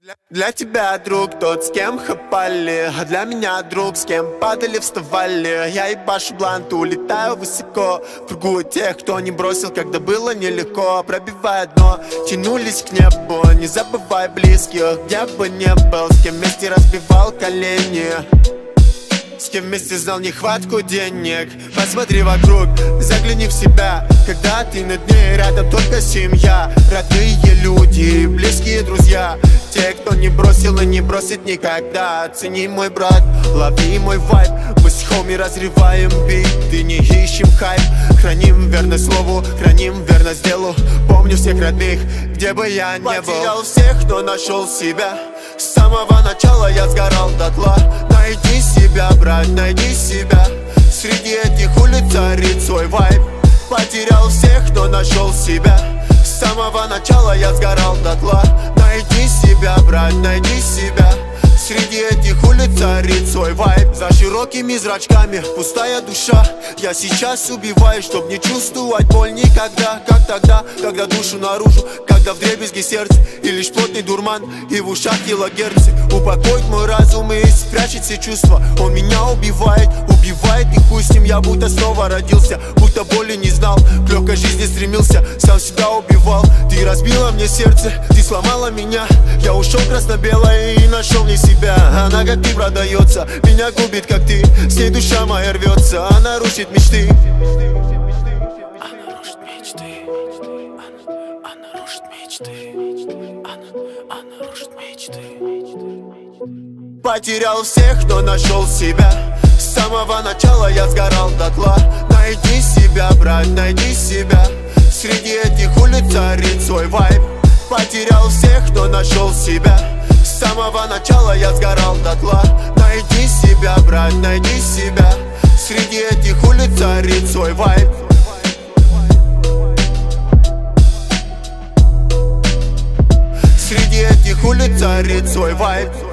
Для тебя друг тот, с кем хапали, а для меня друг, с кем падали, вставали. Я ебашу блант, улетаю высоко в кругу тех, кто не бросил, когда было нелегко. Пробивая дно, тянулись к небу. Не забывай близких, где бы не был, с кем вместе разбивал колени, с кем вместе знал нехватку денег. Посмотри вокруг, загляни в себя, когда ты над ней, рядом только семья, родные люди, близкие друзья, те, кто не бросил и не бросит никогда. Оцени, мой брат, лови мой вайб. Мы с хоми разрываем биты, не ищем хайп. Храним верность слову, храним верность делу. Помню всех родных, где бы я не был. Потерял всех, но нашел себя. С самого начала я сгорал дотла. Найди себя, брат, найди себя. Среди этих улиц царит свой вайб. Потерял всех, но нашел себя. С самого начала я сгорал дотла. Найди себя, брат, найди себя. Среди этих улиц царит свой вайб. За широкими зрачками пустая душа. Я сейчас убиваюсь, чтоб не чувствовать боль никогда. Как тогда, когда душу наружу, когда вдребезги сердце и лишь плотный дурман, и в ушах килогерцы. Упокоить мой разум и спрячет все чувства. Он меня убивает, убивает, и хуй с ним. Я будто снова родился, будто боли не знал, к легкой жизни стремился, сам себя убивал. Ты разбила мне сердце, ты сломала меня. Я ушел красно-белой и нашел не себя. Она как ты продается, меня губит как ты. С ней душа моя рвется, она рушит мечты. Она рушит мечты. Она рушит мечты. Она рушит мечты. Потерял всех, но нашел себя. С самого начала я сгорал дотла. Найди себя, брат, найди себя. Среди этих улиц царит свой вайб. Потерял всех, но нашел себя. С самого начала я сгорал дотла. Найди себя, брат, найди себя. Среди этих улиц царит свой вайб. Среди этих улиц царит свой вайб.